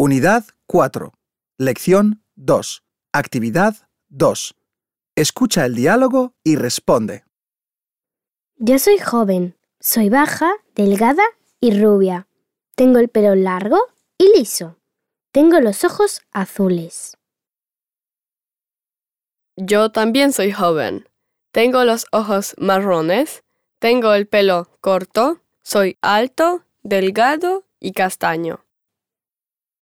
Unidad 4. Lección 2. Actividad 2. Escucha el diálogo y responde. Yo soy joven, soy baja, delgada y rubia. Tengo el pelo largo y liso. Tengo los ojos azules. Yo también soy joven. Tengo los ojos marrones, tengo el pelo corto, soy alto, delgado y castaño.